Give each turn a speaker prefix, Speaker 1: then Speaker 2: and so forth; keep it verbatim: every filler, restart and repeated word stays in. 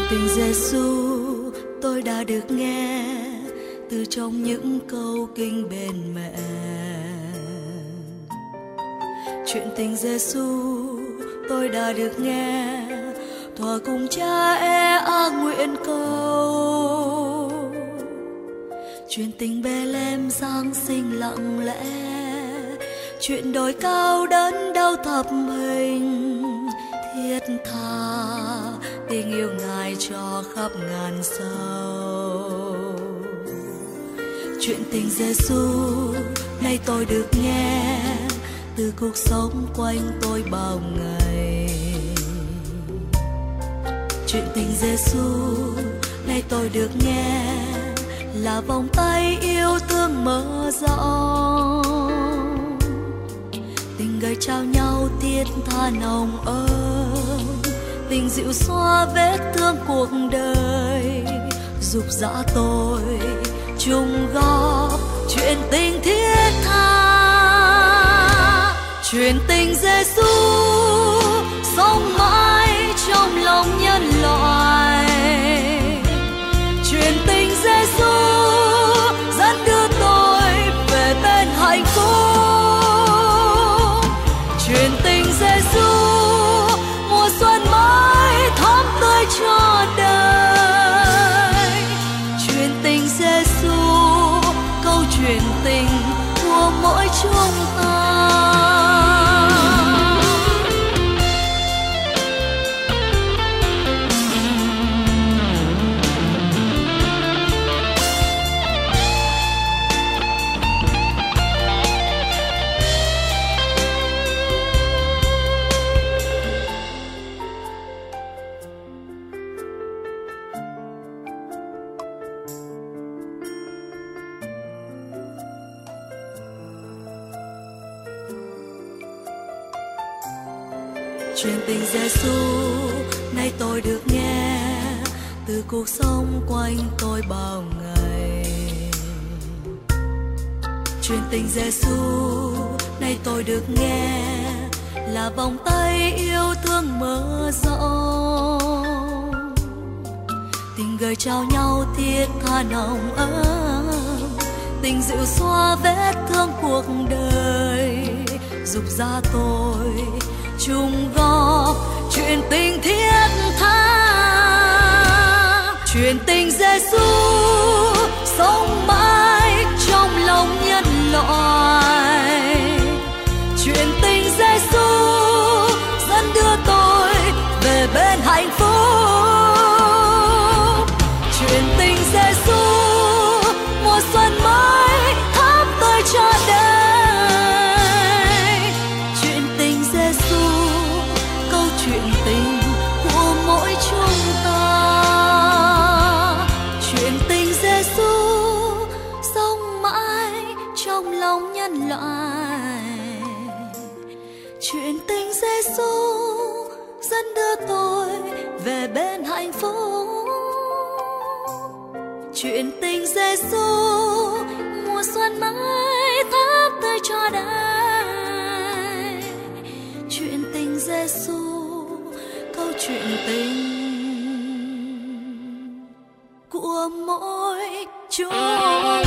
Speaker 1: tình Giêsu tôi đã được nghe từ trong những câu kinh bên mẹ. Chuyện tình Giêsu tôi đã được nghe thỏa cùng cha e a nguyện cầu. Chuyện tình Bethlehem Giáng sinh lặng lẽ, chuyện đồi cao đớn đau thập hình, thiết tha tình yêu Ngài cho khắp ngàn sâu. Chuyện tình Giêsu nay tôi được nghe từ cuộc sống quanh tôi bao ngày. Chuyện tình Giêsu nay tôi được nghe là vòng tay yêu thương mở rộng, tình người trao nhau thiết tha nồng ấm, tình dịu xoa vết thương cuộc đời, dục dã tôi chung góp chuyện tình thiết tha. Chuyện tình Giêsu sống mãi trong lòng nhân loại. Chuyện tình Giêsu dẫn đưa tôi về bên hạnh phúc. Chuyện tình Giêsu mùa xuân mới thắm tươi cho đời. Chuyện tình Giêsu câu chuyện tình của mỗi chúng ta. Chuyện tình Giêsu nay tôi được nghe từ cuộc sống quanh tôi bao ngày. Chuyện tình Giêsu nay tôi được nghe là vòng tay yêu thương mở rộng, tình người trao nhau thiết tha nồng ấm, tình dịu xoa vết thương cuộc đời, dục ra tôi chung góp chuyện tình thiết tha. Chuyện tình Giêsu sống mãi trong lòng nhân loại. Chuyện tình Giêsu dẫn đưa tôi về bên hạnh phúc. Chuyện tình Giêsu mùa xuân mới thắm tươi cho đời. Chuyện tình của mỗi chúng ta. Chuyện tình Giêsu sống mãi trong lòng nhân loại. Chuyện tình Giêsu dẫn đưa tôi về bên hạnh phúc. Chuyện tình Giêsu mùa xuân mới thắm tươi cho đời. Chuyện tình Giêsu câu chuyện tình của mỗi chúng